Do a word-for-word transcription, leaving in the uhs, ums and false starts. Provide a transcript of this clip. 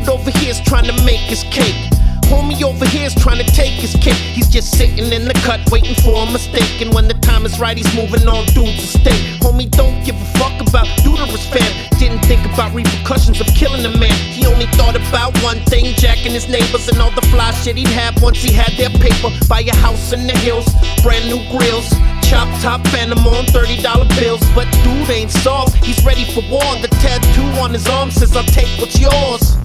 Dude over here's trying to make his cake. Homie over here's trying to take his cake. He's just sitting in the cut waiting for a mistake. And when the time is right, he's moving on dudes to stay. Homie don't give a fuck about Duderous fam. Didn't think about repercussions of killing a man. He only thought about one thing, jacking his neighbors and all the fly shit he'd have once he had their paper. Buy a house in the hills, brand new grills, chop top phantom on thirty dollar bills. But dude ain't soft, he's ready for war. The tattoo on his arm says I'll take what's yours.